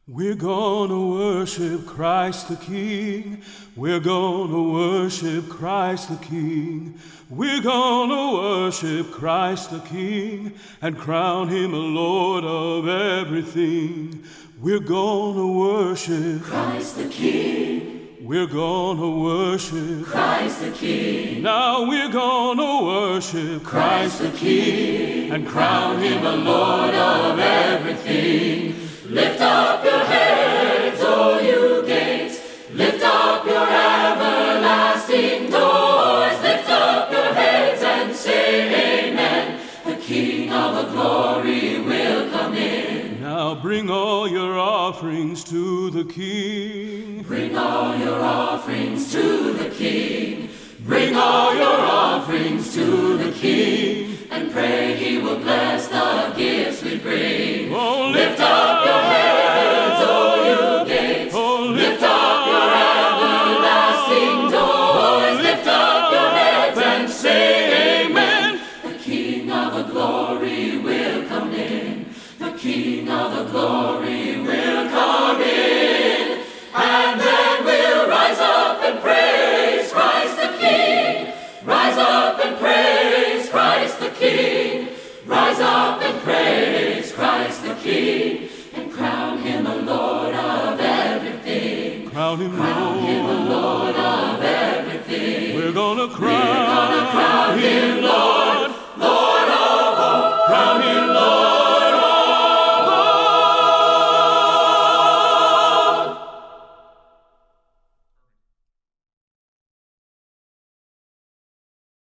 We're gonna worship Christ the King. We're gonna worship Christ the King. We're gonna worship Christ the King and crown him a Lord of everything. We're gonna worship Christ the King. We're gonna worship Christ the King. Now we're gonna worship Christ the King and crown him a Lord of everything. Lift up your heads, O you gates. Lift up your everlasting doors. Lift up your heads and say amen. The King of the glory will come in. Now bring all your offerings to the King. Bring all your offerings to the King. Bring all your offerings to the King. And pray he will bless the gifts we bring. Oh, lift up your heads, O you gates. Oh, lift up your everlasting doors. Lift up your heads and say amen. The King of the glory will come in. The King of the glory will come in. And then we'll rise up and praise Christ the King. Rise up and praise Christ the King. Rise up and praise Christ the King. And crown him the Lord of everything. Crown him Crown him the Lord of everything. We're gonna